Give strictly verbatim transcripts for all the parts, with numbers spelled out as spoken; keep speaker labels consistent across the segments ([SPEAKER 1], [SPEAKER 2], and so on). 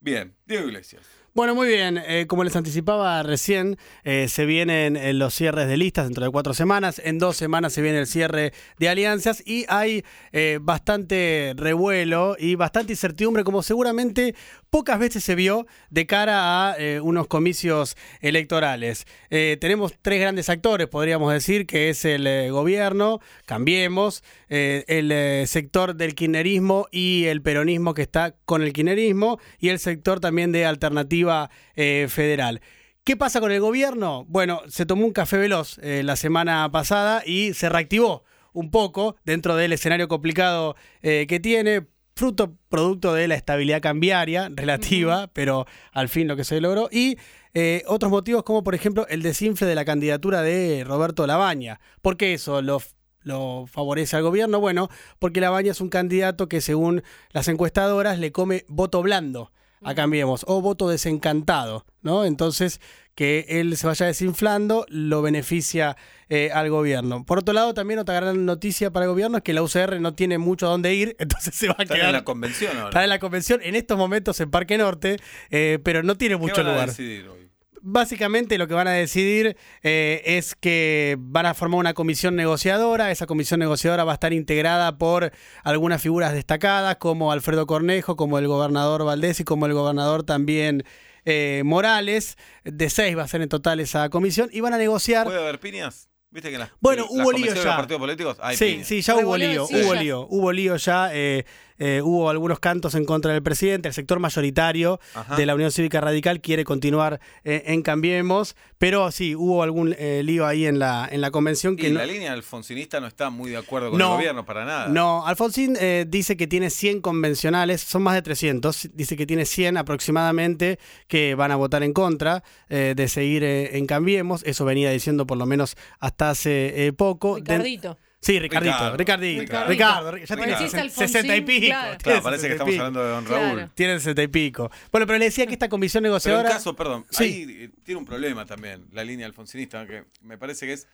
[SPEAKER 1] Bien, Diego Iglesias.
[SPEAKER 2] Bueno, muy bien. Eh, como les anticipaba recién, eh, se vienen eh, los cierres de listas dentro de cuatro semanas. En dos semanas se viene el cierre de alianzas y hay eh, bastante revuelo y bastante incertidumbre, como seguramente pocas veces se vio de cara a eh, unos comicios electorales. Eh, tenemos tres grandes actores, podríamos decir, que es el eh, gobierno, Cambiemos, eh, el eh, sector del kirchnerismo y el peronismo que está con el kirchnerismo y el sector también de Alternativa Eh, federal. ¿Qué pasa con el gobierno? Bueno, se tomó un café veloz eh, la semana pasada y se reactivó un poco dentro del escenario complicado eh, que tiene, fruto, producto de la estabilidad cambiaria relativa, uh-huh. pero al fin lo que se logró, y eh, otros motivos como por ejemplo el desinfle de la candidatura de Roberto Labaña. ¿Por qué eso lo lo favorece al gobierno? Bueno, porque Labaña es un candidato que según las encuestadoras le come voto blando a Cambiemos, o voto desencantado, ¿no? Entonces, que él se vaya desinflando lo beneficia eh, al gobierno. Por otro lado, también otra gran noticia para el gobierno es que la U C R no tiene mucho a dónde ir, entonces se va a
[SPEAKER 1] está
[SPEAKER 2] quedar...
[SPEAKER 1] en la convención ahora.
[SPEAKER 2] Está en la convención, en estos momentos en Parque Norte, eh, pero no tiene mucho
[SPEAKER 1] ¿Qué van
[SPEAKER 2] lugar.
[SPEAKER 1] a decidir hoy?
[SPEAKER 2] Básicamente lo que van a decidir eh, es que van a formar una comisión negociadora. Esa comisión negociadora va a estar integrada por algunas figuras destacadas como Alfredo Cornejo, como el gobernador Valdés y como el gobernador también eh, Morales. De seis va a ser en total esa comisión y van a negociar...
[SPEAKER 1] ¿Puede haber piñas? ¿Viste que en las,
[SPEAKER 2] bueno,
[SPEAKER 1] las
[SPEAKER 2] hubo lío
[SPEAKER 1] comisiones de
[SPEAKER 2] ya.
[SPEAKER 1] los partidos políticos hay
[SPEAKER 2] sí,
[SPEAKER 1] piñas?
[SPEAKER 2] sí, ya hubo lío,
[SPEAKER 3] sí,
[SPEAKER 2] hubo
[SPEAKER 3] ya.
[SPEAKER 2] lío, hubo lío ya. Eh, eh, hubo algunos cantos en contra del presidente. El sector mayoritario
[SPEAKER 1] Ajá.
[SPEAKER 2] de la Unión Cívica Radical quiere continuar eh, en Cambiemos, pero sí, hubo algún eh, lío ahí en la en la convención. Que
[SPEAKER 1] y
[SPEAKER 2] no,
[SPEAKER 1] la línea alfonsinista no está muy de acuerdo con
[SPEAKER 2] no,
[SPEAKER 1] el gobierno para nada.
[SPEAKER 2] No, Alfonsín eh, dice que tiene cien convencionales, son más de trescientos, dice que tiene cien aproximadamente que van a votar en contra eh, de seguir eh, en Cambiemos. Eso venía diciendo por lo menos hasta hace eh, poco.
[SPEAKER 3] Ricardito.
[SPEAKER 2] Den- Sí, Ricardito,
[SPEAKER 1] Ricardo.
[SPEAKER 2] Ricardito,
[SPEAKER 1] Ricardo.
[SPEAKER 2] Ricardo, ya
[SPEAKER 3] Bueno,
[SPEAKER 2] tiene
[SPEAKER 3] decís
[SPEAKER 2] sesen- sesenta y
[SPEAKER 3] Alfonsín,
[SPEAKER 2] pico.
[SPEAKER 3] claro.
[SPEAKER 2] tiene
[SPEAKER 1] Claro, parece que
[SPEAKER 2] sesenta y
[SPEAKER 1] estamos
[SPEAKER 2] pico.
[SPEAKER 1] hablando de Don
[SPEAKER 3] Claro.
[SPEAKER 1] Raúl.
[SPEAKER 2] Tiene sesenta y pico. Bueno, pero le decía que esta comisión
[SPEAKER 1] Pero
[SPEAKER 2] negociadora...
[SPEAKER 1] en caso, perdón,
[SPEAKER 2] Sí.
[SPEAKER 1] ahí eh, tiene un problema también la línea alfonsinista, que me parece que es,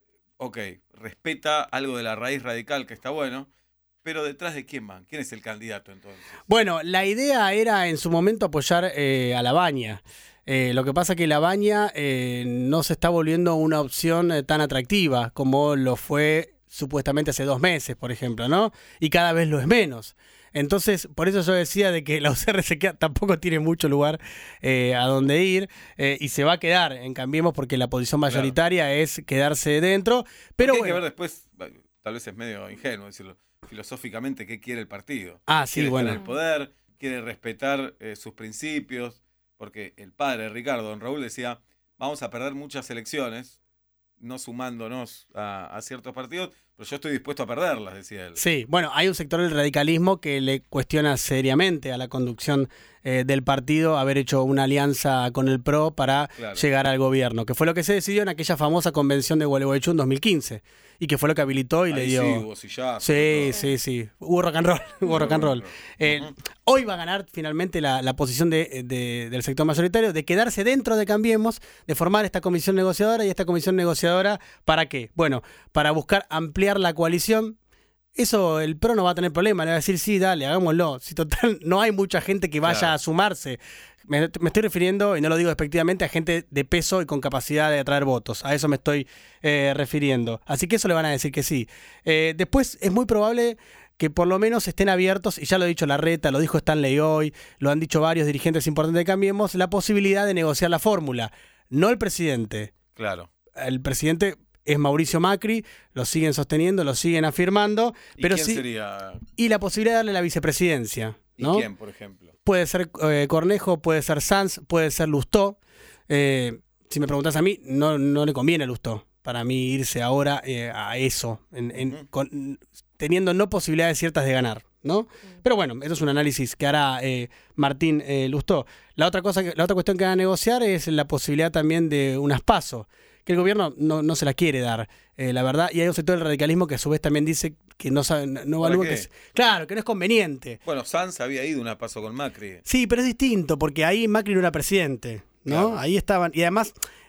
[SPEAKER 1] ok, respeta algo de la raíz radical, que está bueno, pero ¿detrás de quién van? ¿Quién es el candidato entonces?
[SPEAKER 2] Bueno, la idea era en su momento apoyar eh, a Labaña. Eh, lo que pasa es que Labaña eh, no se está volviendo una opción eh, tan atractiva como lo fue supuestamente hace dos meses, por ejemplo, ¿no? Y cada vez lo es menos. Entonces, por eso yo decía de que la U C R se queda, tampoco tiene mucho lugar eh, a donde ir eh, y se va a quedar en Cambiemos porque la posición mayoritaria claro. es quedarse dentro. Pero
[SPEAKER 1] hay
[SPEAKER 2] bueno,
[SPEAKER 1] que ver después, tal vez es medio ingenuo decirlo, filosóficamente qué quiere el partido.
[SPEAKER 2] Ah, sí,
[SPEAKER 1] quiere
[SPEAKER 2] bueno.
[SPEAKER 1] Quiere el poder, quiere respetar eh, sus principios, porque el padre de Ricardo, don Raúl, decía, vamos a perder muchas elecciones, no sumándonos a, a ciertos partidos, pero yo estoy dispuesto a perderlas, decía él.
[SPEAKER 2] Sí, bueno, hay un sector del radicalismo que le cuestiona seriamente a la conducción eh, del partido haber hecho una alianza con el P R O para
[SPEAKER 1] Claro.
[SPEAKER 2] llegar al gobierno, que fue lo que se decidió en aquella famosa convención de Gualeguaychú en dos mil quince, y que fue lo que habilitó y
[SPEAKER 1] Ahí
[SPEAKER 2] le dio...
[SPEAKER 1] sí, hubo sillazo,
[SPEAKER 2] Sí,
[SPEAKER 1] todo.
[SPEAKER 2] sí, sí, hubo rock and roll, hubo rock and roll. Eh,
[SPEAKER 1] Uh-huh.
[SPEAKER 2] Hoy va a ganar finalmente la, la posición de, de, del sector mayoritario de quedarse dentro de Cambiemos, de formar esta comisión negociadora. ¿Y esta comisión negociadora para qué? Bueno, para buscar ampliar la coalición. Eso el P R O no va a tener problema, le va a decir, sí, dale, hagámoslo. Si total no hay mucha gente que vaya
[SPEAKER 1] Claro.
[SPEAKER 2] a sumarse. Me, me estoy refiriendo, y no lo digo despectivamente, a gente de peso y con capacidad de atraer votos. A eso me estoy eh, refiriendo. Así que eso le van a decir que sí. Eh, después es muy probable que por lo menos estén abiertos, y ya lo ha dicho Larreta, lo dijo Stanley hoy, lo han dicho varios dirigentes importantes de Cambiemos, la posibilidad de negociar la fórmula. No el presidente.
[SPEAKER 1] Claro.
[SPEAKER 2] El presidente es Mauricio Macri, lo siguen sosteniendo, lo siguen afirmando.
[SPEAKER 1] ¿Y
[SPEAKER 2] pero
[SPEAKER 1] quién
[SPEAKER 2] sí,
[SPEAKER 1] sería?
[SPEAKER 2] y la posibilidad de darle la vicepresidencia, ¿no?
[SPEAKER 1] ¿Y quién, por ejemplo?
[SPEAKER 2] Puede ser eh, Cornejo, puede ser Sanz, puede ser Lustó. Eh, si me preguntás a mí, no, no le conviene a Lustó. Para mí irse ahora eh, a eso, en, en,
[SPEAKER 1] Uh-huh.
[SPEAKER 2] con, teniendo no posibilidades ciertas de ganar, ¿no? Uh-huh. Pero bueno, eso es un análisis que hará eh, Martín eh, Lustó. La otra cosa, que, la otra cuestión que van a negociar es la posibilidad también de unas PASO, que el gobierno no, no se la quiere dar, eh, la verdad, y hay un sector del radicalismo que a su vez también dice que no sabe, no, no evalúa que es, claro, que no es conveniente.
[SPEAKER 1] Bueno, Sanz había ido una paso con Macri.
[SPEAKER 2] Sí, pero es distinto, porque ahí Macri no era presidente, ¿no?
[SPEAKER 1] Claro.
[SPEAKER 2] Ahí estaban, y además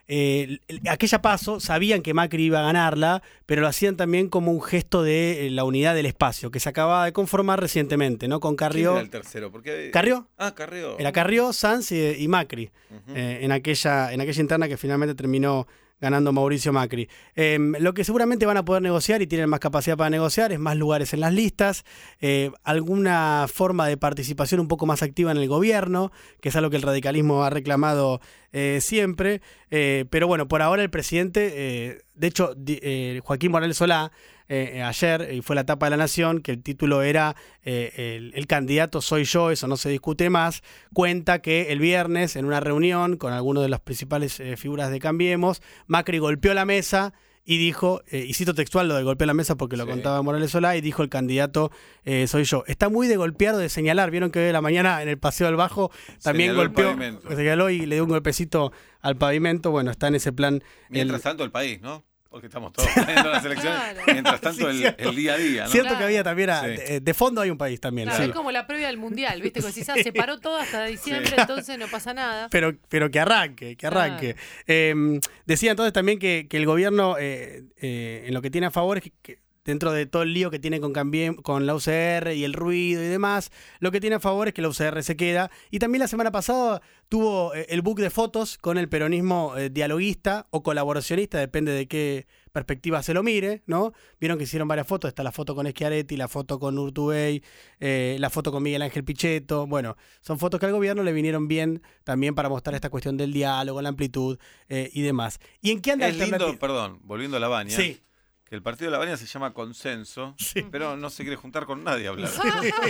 [SPEAKER 2] eh, aquella PASO sabían que Macri iba a ganarla, pero lo hacían también como un gesto de eh, la unidad del espacio, que se acababa de conformar recientemente, ¿no? Con Carrió.
[SPEAKER 1] ¿Quién era el tercero? Porque...
[SPEAKER 2] ¿Carrió?
[SPEAKER 1] Ah, Carrió.
[SPEAKER 2] Era Carrió, Sanz y, y Macri, uh-huh. eh, en, aquella, en aquella interna que finalmente terminó ganando Mauricio Macri. Eh, lo que seguramente van a poder negociar y tienen más capacidad para negociar es más lugares en las listas, eh, alguna forma de participación un poco más activa en el gobierno, que es algo que el radicalismo ha reclamado eh, siempre. Eh, pero bueno, por ahora el presidente, eh, de hecho, eh, Joaquín Morales Solá, Eh, ayer, y fue la tapa de La Nación, que el título era eh, el, el candidato soy yo, eso no se discute más, cuenta que el viernes en una reunión con algunas de las principales eh, figuras de Cambiemos, Macri golpeó la mesa y dijo, eh, y cito textual lo de golpeó la mesa porque lo sí. contaba Morales Solá, y dijo el candidato eh, soy yo. Está muy de golpear o de señalar, vieron que hoy de la mañana en el Paseo del Bajo también señaló golpeó, señaló y le dio un golpecito al pavimento, bueno, está en ese plan.
[SPEAKER 1] Mientras el, tanto el país, ¿no? Porque estamos todos viendo las elecciones. Claro. Mientras tanto, sí, el, el día a día, ¿no?
[SPEAKER 2] Cierto
[SPEAKER 3] claro.
[SPEAKER 2] que había también, a,
[SPEAKER 1] Sí.
[SPEAKER 2] de, de fondo hay un país también.
[SPEAKER 3] Claro,
[SPEAKER 2] sí.
[SPEAKER 3] es como la previa del Mundial, ¿viste? Como si se separó todo hasta diciembre, sí. entonces no pasa nada.
[SPEAKER 2] Pero, pero que arranque, que arranque. Claro. Eh, decía entonces también que, que el gobierno, eh, eh, en lo que tiene a favor es que, que dentro de todo el lío que tiene con, Cambiem, con la U C R y el ruido y demás, lo que tiene a favor es que la U C R se queda. Y también la semana pasada tuvo eh, el book de fotos con el peronismo eh, dialoguista o colaboracionista, depende de qué perspectiva se lo mire, ¿no? Vieron que hicieron varias fotos, está la foto con Schiaretti, la foto con Urtubey, eh, la foto con Miguel Ángel Pichetto. Bueno, son fotos que al gobierno le vinieron bien también para mostrar esta cuestión del diálogo, la amplitud eh, y demás. ¿Y en qué anda
[SPEAKER 1] es lindo, perdón, volviendo a La Baña.
[SPEAKER 2] Sí.
[SPEAKER 1] Que el partido de La Baña se llama Consenso, sí. pero no se quiere juntar con nadie a hablar.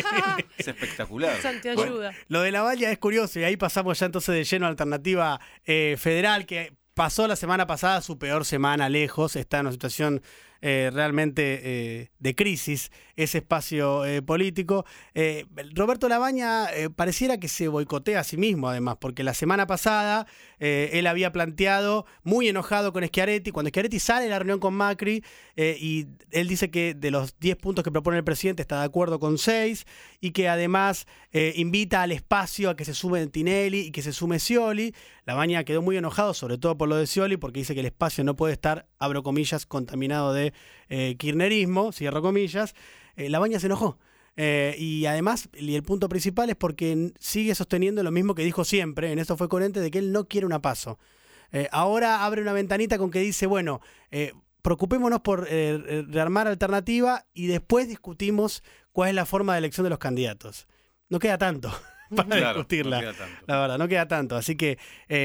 [SPEAKER 1] Es espectacular.
[SPEAKER 3] Te ayuda.
[SPEAKER 2] Bueno, lo de La Baña es curioso y ahí pasamos ya entonces de lleno a Alternativa eh, Federal, que pasó la semana pasada su peor semana lejos, está en una situación eh, realmente eh, de crisis ese espacio eh, político. Eh, Roberto Labaña eh, pareciera que se boicotea a sí mismo además, porque la semana pasada eh, él había planteado, muy enojado con Schiaretti, cuando Schiaretti sale de la reunión con Macri, eh, y él dice que de los diez puntos que propone el presidente está de acuerdo con seis, y que además eh, invita al espacio a que se sume Tinelli y que se sume Scioli. Labaña quedó muy enojado, sobre todo por lo de Scioli, porque dice que el espacio no puede estar, abro comillas, contaminado de eh, kirchnerismo, cierro comillas. Eh, Labaña se enojó. Eh, y además, y el punto principal es porque sigue sosteniendo lo mismo que dijo siempre, en esto fue coherente, de que él no quiere una PASO. Eh, ahora abre una ventanita con que dice, bueno, eh, preocupémonos por eh, rearmar alternativa y después discutimos cuál es la forma de elección de los candidatos. No queda tanto para
[SPEAKER 1] claro,
[SPEAKER 2] discutirla,
[SPEAKER 1] no queda tanto.
[SPEAKER 2] La verdad, no queda tanto. Así que...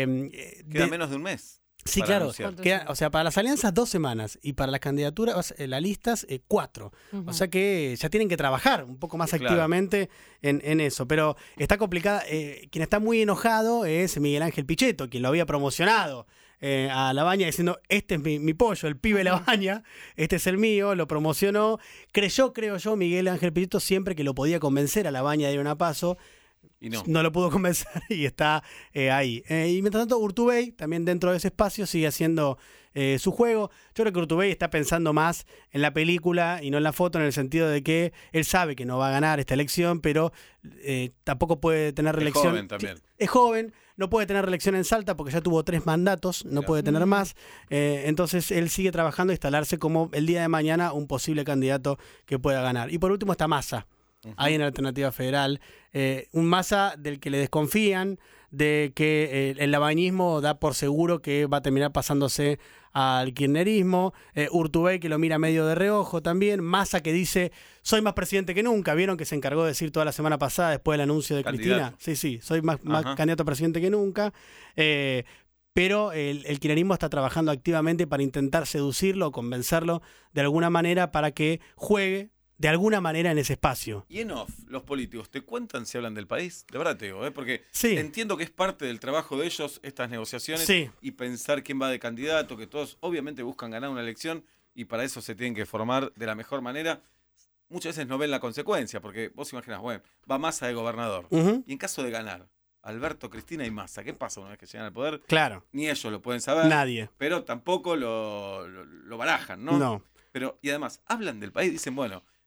[SPEAKER 2] Eh,
[SPEAKER 1] queda
[SPEAKER 2] de,
[SPEAKER 1] menos de un mes.
[SPEAKER 2] Sí, claro. Queda, o sea, para las alianzas dos semanas y para las candidaturas, eh, las listas, eh, cuatro. Uh-huh. O sea que ya tienen que trabajar un poco más sí, activamente claro. en, en eso. Pero está complicada. Eh, quien está muy enojado es Miguel Ángel Pichetto, quien lo había promocionado eh, a Labaña diciendo, este es mi, mi pollo, el pibe Labaña, este es el mío, lo promocionó. Creyó, creo yo, Miguel Ángel Pichetto siempre que lo podía convencer a Labaña de ir a una PASO. Y no. no lo pudo convencer y está eh, ahí. Eh, y mientras tanto, Urtubey, también dentro de ese espacio, sigue haciendo eh, su juego. Yo creo que Urtubey está pensando más en la película y no en la foto, en el sentido de que él sabe que no va a ganar esta elección, pero eh, tampoco puede tener reelección.
[SPEAKER 1] Es joven también.
[SPEAKER 2] Es joven, no puede tener reelección en Salta porque ya tuvo tres mandatos, no claro. puede tener más. Eh, entonces él sigue trabajando e instalarse como el día de mañana un posible candidato que pueda ganar. Y por último está Massa. Uh-huh. Hay en Alternativa Federal eh, un Massa del que le desconfían, de que eh, el labañismo da por seguro que va a terminar pasándose al kirchnerismo, eh, Urtubey que lo mira medio de reojo también, Massa que dice soy más presidente que nunca, vieron que se encargó de decir toda la semana pasada después del anuncio de candidato. Cristina, sí, sí, soy más, más candidato a presidente que nunca, eh, pero el, el kirchnerismo está trabajando activamente para intentar seducirlo o convencerlo de alguna manera para que juegue de alguna manera en ese espacio.
[SPEAKER 1] Y en off, los políticos, ¿te cuentan si hablan del país? De verdad te digo, ¿eh? Porque
[SPEAKER 2] sí.
[SPEAKER 1] entiendo que es parte del trabajo de ellos estas negociaciones
[SPEAKER 2] sí.
[SPEAKER 1] y pensar quién va de candidato, que todos obviamente buscan ganar una elección y para eso se tienen que formar de la mejor manera. Muchas veces no ven la consecuencia, porque vos imaginás, bueno, va Massa de gobernador. Uh-huh. Y en caso de ganar, Alberto, Cristina y Massa, ¿qué pasa una vez que llegan al poder?
[SPEAKER 2] Claro.
[SPEAKER 1] Ni ellos lo pueden saber.
[SPEAKER 2] Nadie.
[SPEAKER 1] Pero tampoco lo, lo, lo barajan, ¿no?
[SPEAKER 2] No.
[SPEAKER 1] Pero, y además, hablan del país, dicen, bueno,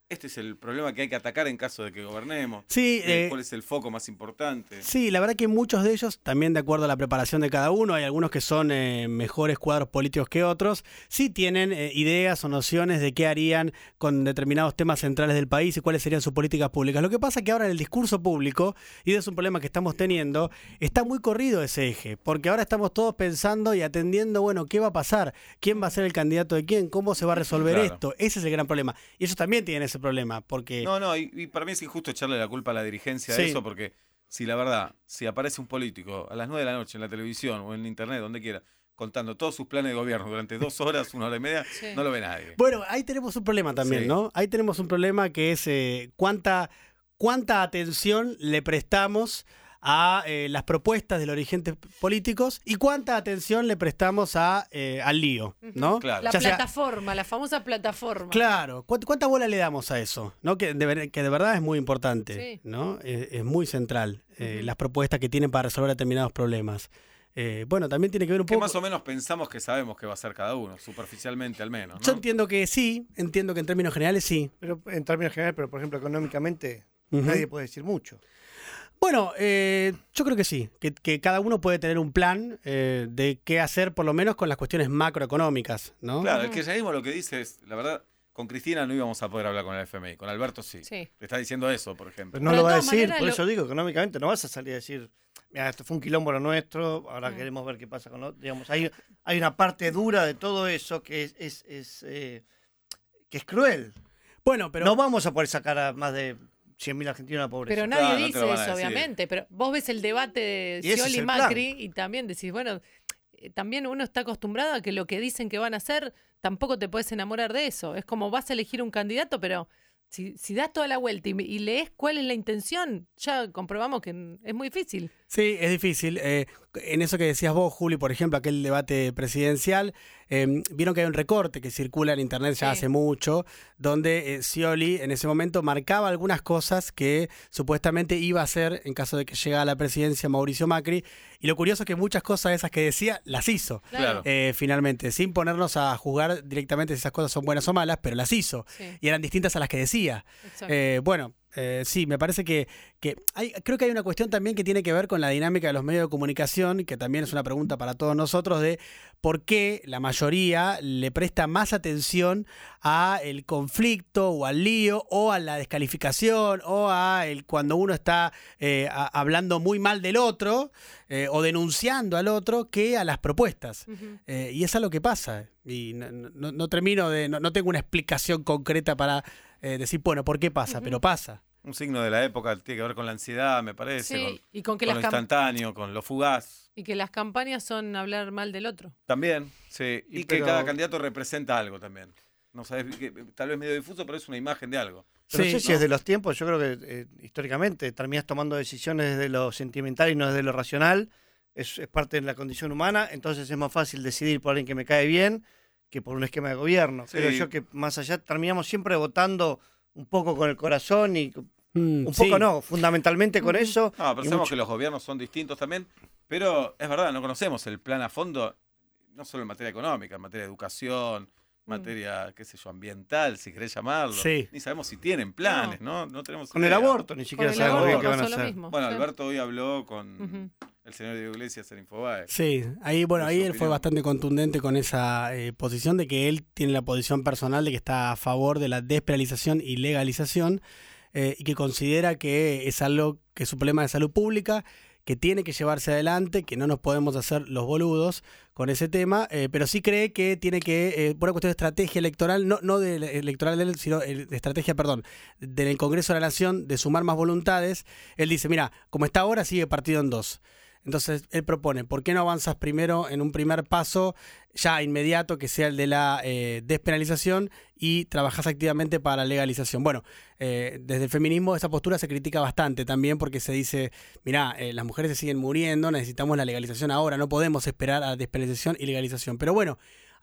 [SPEAKER 1] este es el problema que hay que atacar en caso de que gobernemos.
[SPEAKER 2] Sí,
[SPEAKER 1] eh,
[SPEAKER 2] eh,
[SPEAKER 1] ¿Cuál es el foco más importante?
[SPEAKER 2] Sí, la verdad que muchos de ellos, también de acuerdo a la preparación de cada uno, hay algunos que son eh, mejores cuadros políticos que otros, sí tienen eh, ideas o nociones de qué harían con determinados temas centrales del país y cuáles serían sus políticas públicas. Lo que pasa es que ahora en el discurso público, y ese es un problema que estamos teniendo, está muy corrido ese eje, porque ahora estamos todos pensando y atendiendo, bueno, ¿qué va a pasar? ¿Quién va a ser el candidato de quién? ¿Cómo se va a resolver
[SPEAKER 1] Claro.
[SPEAKER 2] esto? Ese es el gran problema. Y ellos también tienen ese problema, porque...
[SPEAKER 1] No, no, y, y para mí es injusto echarle la culpa a la dirigencia de
[SPEAKER 2] Sí.
[SPEAKER 1] eso, porque si la verdad, si aparece un político a las nueve de la noche en la televisión o en internet, donde quiera, contando todos sus planes de gobierno durante dos horas, una hora y media,
[SPEAKER 3] Sí.
[SPEAKER 1] no lo ve nadie.
[SPEAKER 2] Bueno, ahí tenemos un problema también,
[SPEAKER 1] Sí.
[SPEAKER 2] ¿no? Ahí tenemos un problema que es eh, cuánta, cuánta atención le prestamos a eh, las propuestas de los dirigentes políticos y cuánta atención le prestamos a, eh, al lío, ¿no?
[SPEAKER 1] Claro.
[SPEAKER 3] La
[SPEAKER 2] Ya sea-
[SPEAKER 3] plataforma, la famosa plataforma.
[SPEAKER 2] Claro, ¿cuánta, cuánta bola le damos a eso? ¿No? Que, de, ver- que de verdad es muy importante,
[SPEAKER 3] Sí.
[SPEAKER 2] ¿no? Es, es muy central, eh,
[SPEAKER 3] Ujú.
[SPEAKER 2] las propuestas que tienen para resolver determinados problemas. Eh, bueno, también tiene que ver un
[SPEAKER 1] Que
[SPEAKER 2] poco...
[SPEAKER 1] más o menos pensamos que sabemos qué va a hacer cada uno, superficialmente al menos,
[SPEAKER 2] Yo
[SPEAKER 1] ¿no?
[SPEAKER 2] entiendo que sí, entiendo que en términos generales sí.
[SPEAKER 4] Pero en términos generales, pero por ejemplo, económicamente,
[SPEAKER 2] Ujú.
[SPEAKER 4] nadie puede decir mucho.
[SPEAKER 2] Bueno, eh, yo creo que sí, que, que cada uno puede tener un plan eh, de qué hacer, por lo menos con las cuestiones macroeconómicas, ¿no?
[SPEAKER 1] Claro, el
[SPEAKER 3] Ujú.
[SPEAKER 1] kirchnerismo lo que dice es, la verdad, con Cristina no íbamos a poder hablar con el F M I, con Alberto sí.
[SPEAKER 3] Sí.
[SPEAKER 1] Te está diciendo eso, por ejemplo.
[SPEAKER 4] Pero no
[SPEAKER 3] Pero
[SPEAKER 4] lo
[SPEAKER 3] de
[SPEAKER 4] va a
[SPEAKER 3] todas
[SPEAKER 4] decir,
[SPEAKER 3] maneras,
[SPEAKER 4] por
[SPEAKER 3] lo-
[SPEAKER 4] eso digo, económicamente no vas a salir a decir, mira, esto fue un quilombo lo nuestro, ahora
[SPEAKER 3] Mm.
[SPEAKER 4] queremos ver qué pasa con lo, digamos, hay, hay una parte dura de todo eso que es, es, es, eh, que es cruel.
[SPEAKER 2] Bueno, pero
[SPEAKER 4] no vamos a poder sacar a más de cien mil argentinos de la pobreza.
[SPEAKER 3] Pero nadie
[SPEAKER 1] Claro, no te
[SPEAKER 3] dice
[SPEAKER 1] lo van a
[SPEAKER 3] eso,
[SPEAKER 1] decir.
[SPEAKER 3] obviamente. Pero vos ves el debate de
[SPEAKER 4] Y ese es
[SPEAKER 3] Scioli y
[SPEAKER 4] el plan.
[SPEAKER 3] Macri y también decís, bueno, eh, también uno está acostumbrado a que lo que dicen que van a hacer, tampoco te puedes enamorar de eso. Es como vas a elegir un candidato, pero si, si das toda la vuelta y, y lees cuál es la intención, ya comprobamos que n- es muy difícil.
[SPEAKER 2] sí, es difícil. Eh, en eso que decías vos, Juli, por ejemplo, aquel debate presidencial, eh, vieron que hay un recorte que circula en internet ya
[SPEAKER 3] Sí.
[SPEAKER 2] hace mucho, donde eh, Scioli en ese momento marcaba algunas cosas que supuestamente iba a hacer en caso de que llegara a la presidencia Mauricio Macri, y lo curioso es que muchas cosas de esas que decía las hizo.
[SPEAKER 1] Claro.
[SPEAKER 2] Eh, finalmente, sin ponernos a juzgar directamente si esas cosas son buenas o malas, pero las hizo.
[SPEAKER 3] Sí,
[SPEAKER 2] Y eran distintas a las que decía.
[SPEAKER 3] exacto.
[SPEAKER 2] Eh, bueno, eh, sí, me parece que, que hay, creo que hay una cuestión también que tiene que ver con la dinámica de los medios de comunicación, que también es una pregunta para todos nosotros, de por qué la mayoría le presta más atención a el conflicto o al lío o a la descalificación o a el cuando uno está eh, a- hablando muy mal del otro eh, o denunciando al otro que a las propuestas.
[SPEAKER 3] Ujú.
[SPEAKER 2] Eh, y es algo que pasa. Y no, no- no termino de. No, no tengo una explicación concreta para eh, decir, bueno, ¿por qué pasa?
[SPEAKER 3] Ujú.
[SPEAKER 2] Pero pasa.
[SPEAKER 1] Un signo de la época tiene que ver con la ansiedad, me parece,
[SPEAKER 3] Sí,
[SPEAKER 1] con,
[SPEAKER 3] y con que
[SPEAKER 1] con
[SPEAKER 3] las
[SPEAKER 1] lo
[SPEAKER 3] cam-
[SPEAKER 1] instantáneo, con lo fugaz.
[SPEAKER 3] y que las campañas son hablar mal del otro.
[SPEAKER 1] También, sí. Y,
[SPEAKER 4] Y
[SPEAKER 1] que
[SPEAKER 4] pero-
[SPEAKER 1] cada candidato representa algo también. No sabes, que, tal vez medio difuso, pero es una imagen de algo.
[SPEAKER 4] Pero
[SPEAKER 2] Sí,
[SPEAKER 4] no sé si
[SPEAKER 1] ¿no?
[SPEAKER 4] es de los tiempos, yo creo que eh, históricamente terminas tomando decisiones desde lo sentimental y no desde lo racional. Es, es parte de la condición humana, entonces es más fácil decidir por alguien que me cae bien que por un esquema de gobierno.
[SPEAKER 1] Sí.
[SPEAKER 4] Creo yo que más allá terminamos siempre votando un poco con el corazón y
[SPEAKER 2] Mm,
[SPEAKER 4] un
[SPEAKER 2] sí.
[SPEAKER 4] poco no, fundamentalmente con
[SPEAKER 3] Ujú.
[SPEAKER 4] eso.
[SPEAKER 1] No, pero
[SPEAKER 4] y
[SPEAKER 1] sabemos
[SPEAKER 4] mucho-
[SPEAKER 1] que los gobiernos son distintos también, pero es verdad, no conocemos el plan a fondo, no solo en materia económica, en materia de educación, materia, qué sé yo, ambiental, si querés llamarlo.
[SPEAKER 2] Sí.
[SPEAKER 1] Ni sabemos si tienen planes, ¿no? No, tenemos
[SPEAKER 4] Con el
[SPEAKER 1] idea.
[SPEAKER 4] aborto ni
[SPEAKER 3] Con
[SPEAKER 4] siquiera
[SPEAKER 3] el
[SPEAKER 4] sabemos
[SPEAKER 3] aborto
[SPEAKER 4] bien qué van a
[SPEAKER 3] pasó lo
[SPEAKER 4] hacer.
[SPEAKER 3] mismo.
[SPEAKER 1] Bueno,
[SPEAKER 3] Sí.
[SPEAKER 1] Alberto hoy habló con
[SPEAKER 3] Ujú.
[SPEAKER 1] el señor Diego Iglesias en Infobae.
[SPEAKER 2] Sí, ahí, bueno,
[SPEAKER 1] de
[SPEAKER 2] ahí
[SPEAKER 1] su
[SPEAKER 2] él fue
[SPEAKER 1] opinión.
[SPEAKER 2] bastante contundente con esa eh, posición de que él tiene la posición personal de que está a favor de la despenalización y legalización eh, y que considera que es algo que es un problema de salud pública, que tiene que llevarse adelante, que no nos podemos hacer los boludos con ese tema, eh, pero sí cree que tiene que, eh, por una cuestión de estrategia electoral, no, no de electoral de él, sino eh, de estrategia, perdón, del Congreso de la Nación, de sumar más voluntades, él dice, mira, como está ahora sigue partido en dos. Entonces, él propone, ¿por qué no avanzas primero en un primer paso ya inmediato, que sea el de la eh, despenalización y trabajás activamente para la legalización? Bueno, eh, desde el feminismo esa postura se critica bastante también porque se dice, mirá, eh, las mujeres se siguen muriendo, necesitamos la legalización ahora, no podemos esperar a despenalización y legalización. Pero bueno,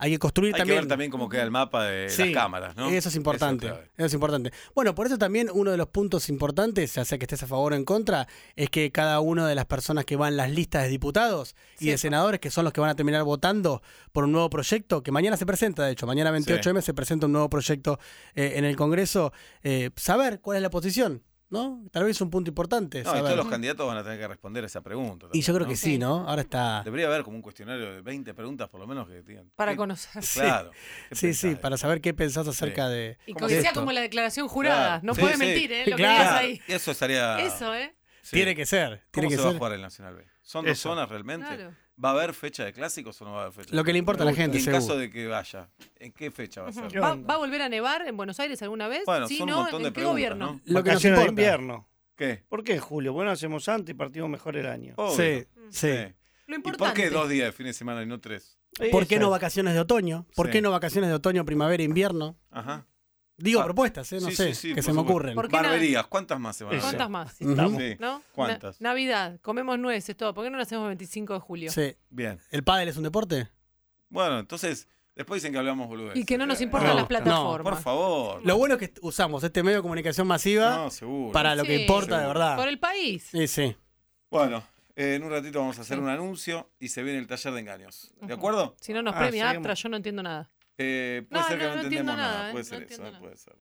[SPEAKER 2] hay que construir
[SPEAKER 1] Hay
[SPEAKER 2] también.
[SPEAKER 1] que ver también cómo queda el mapa de
[SPEAKER 2] Sí,
[SPEAKER 1] las cámaras, ¿no?
[SPEAKER 2] Eso es importante.
[SPEAKER 1] Eso es clave.
[SPEAKER 2] Eso es importante. Bueno, por eso también uno de los puntos importantes, ya sea que estés a favor o en contra, es que cada una de las personas que van en las listas de diputados y
[SPEAKER 3] Sí,
[SPEAKER 2] de senadores, que son los que van a terminar votando por un nuevo proyecto, que mañana se presenta, de hecho, mañana veintiocho eme se presenta un nuevo proyecto eh, en el Congreso, eh, saber cuál es la posición, ¿no? Tal vez es un punto importante.
[SPEAKER 1] No, y
[SPEAKER 2] saber.
[SPEAKER 1] todos los candidatos van a tener que responder a esa pregunta.
[SPEAKER 2] Y
[SPEAKER 1] también,
[SPEAKER 2] yo creo
[SPEAKER 1] ¿no?
[SPEAKER 2] que sí, ¿no? Ahora está...
[SPEAKER 1] Debería haber como un cuestionario de veinte preguntas por lo menos que digan.
[SPEAKER 3] Para
[SPEAKER 1] ¿qué-
[SPEAKER 3] conocer.
[SPEAKER 2] Sí.
[SPEAKER 1] Claro. ¿qué
[SPEAKER 2] Sí,
[SPEAKER 1] pensás
[SPEAKER 2] sí,
[SPEAKER 1] de
[SPEAKER 2] para saber qué pensás acerca de...
[SPEAKER 3] Y
[SPEAKER 1] ¿Cómo
[SPEAKER 3] que
[SPEAKER 1] es
[SPEAKER 3] sea
[SPEAKER 1] esto?
[SPEAKER 3] como la declaración jurada.
[SPEAKER 1] Claro.
[SPEAKER 3] No
[SPEAKER 1] Sí,
[SPEAKER 3] puedes
[SPEAKER 1] sí.
[SPEAKER 3] mentir, ¿eh? Lo que
[SPEAKER 2] Claro.
[SPEAKER 3] digas ahí.
[SPEAKER 1] Y eso estaría...
[SPEAKER 3] Eso, ¿eh?
[SPEAKER 1] Sí.
[SPEAKER 2] Tiene que ser. Tiene
[SPEAKER 1] ¿Cómo
[SPEAKER 2] que
[SPEAKER 1] se va a
[SPEAKER 2] ser.
[SPEAKER 1] jugar el Nacional B? ¿Son dos
[SPEAKER 4] Eso.
[SPEAKER 1] zonas realmente?
[SPEAKER 3] Claro.
[SPEAKER 1] ¿Va a haber fecha de clásicos o no va a haber fecha?
[SPEAKER 2] Lo que le importa a la gente,
[SPEAKER 1] Y en
[SPEAKER 2] seguro.
[SPEAKER 1] caso de que vaya, ¿en qué fecha va a ser?
[SPEAKER 3] Ujú.
[SPEAKER 4] ¿Qué
[SPEAKER 3] ¿Va,
[SPEAKER 4] onda?
[SPEAKER 3] va a volver a nevar en Buenos Aires alguna vez?
[SPEAKER 1] Bueno,
[SPEAKER 3] Si
[SPEAKER 1] son un
[SPEAKER 3] no,
[SPEAKER 1] montón de
[SPEAKER 3] ¿en qué
[SPEAKER 1] preguntas,
[SPEAKER 3] gobierno?
[SPEAKER 1] ¿no?
[SPEAKER 2] Lo que nos
[SPEAKER 4] Vacaciones de
[SPEAKER 2] importa.
[SPEAKER 4] invierno.
[SPEAKER 1] ¿Qué?
[SPEAKER 4] ¿Por qué en julio? Bueno, hacemos antes y partimos mejor el año.
[SPEAKER 1] Obvio.
[SPEAKER 2] Sí, sí.
[SPEAKER 1] Sí.
[SPEAKER 3] Lo
[SPEAKER 1] ¿Y
[SPEAKER 3] importante.
[SPEAKER 1] por qué dos días de fin de semana y no tres?
[SPEAKER 2] ¿Por qué
[SPEAKER 4] Esa
[SPEAKER 2] no
[SPEAKER 4] es.
[SPEAKER 2] vacaciones de otoño? ¿Por
[SPEAKER 1] Sí.
[SPEAKER 2] qué no vacaciones de otoño, primavera, invierno?
[SPEAKER 1] Ajá.
[SPEAKER 2] Digo
[SPEAKER 1] Ah,
[SPEAKER 2] propuestas, ¿eh? No
[SPEAKER 1] sí,
[SPEAKER 2] sé,
[SPEAKER 1] sí, sí,
[SPEAKER 2] que
[SPEAKER 1] por
[SPEAKER 2] se me
[SPEAKER 1] supuesto.
[SPEAKER 2] ocurren.
[SPEAKER 3] ¿Por qué na-
[SPEAKER 1] Barberías, ¿cuántas más se van a
[SPEAKER 4] Eso.
[SPEAKER 1] hacer?
[SPEAKER 3] ¿Cuántas más?
[SPEAKER 2] Ujú.
[SPEAKER 4] Estamos.
[SPEAKER 1] Sí.
[SPEAKER 3] ¿No?
[SPEAKER 1] ¿Cuántas?
[SPEAKER 3] Na- Navidad, comemos nueces, todo. ¿Por qué no lo hacemos veinticinco de julio?
[SPEAKER 2] Sí.
[SPEAKER 1] Bien.
[SPEAKER 2] ¿El pádel es un deporte?
[SPEAKER 1] Bueno, entonces, después dicen que hablamos boludez.
[SPEAKER 3] Y que no nos importan
[SPEAKER 2] No,
[SPEAKER 3] las
[SPEAKER 2] no,
[SPEAKER 3] plataformas.
[SPEAKER 1] Por favor.
[SPEAKER 2] Lo bueno es que usamos este medio de comunicación masiva
[SPEAKER 1] No, seguro.
[SPEAKER 2] para lo que
[SPEAKER 3] Sí.
[SPEAKER 2] importa de
[SPEAKER 1] Seguro.
[SPEAKER 2] verdad.
[SPEAKER 3] Por el país.
[SPEAKER 2] Sí, sí.
[SPEAKER 1] Bueno, eh, en un ratito vamos a hacer
[SPEAKER 3] Sí.
[SPEAKER 1] un anuncio y se viene el taller de engaños. ¿De
[SPEAKER 3] Ujú.
[SPEAKER 1] acuerdo?
[SPEAKER 3] Si no nos
[SPEAKER 4] Ah,
[SPEAKER 3] premia
[SPEAKER 4] seguimos.
[SPEAKER 3] Aptra, yo no entiendo nada.
[SPEAKER 1] Eh, puede
[SPEAKER 3] No,
[SPEAKER 1] ser que
[SPEAKER 3] no,
[SPEAKER 1] no,
[SPEAKER 3] no
[SPEAKER 1] entendemos
[SPEAKER 3] entiendo
[SPEAKER 1] nada.
[SPEAKER 3] nada, ¿eh?
[SPEAKER 1] Puede
[SPEAKER 3] No
[SPEAKER 1] ser eso,
[SPEAKER 3] entiendo
[SPEAKER 1] eh,
[SPEAKER 3] nada.
[SPEAKER 1] puede ser.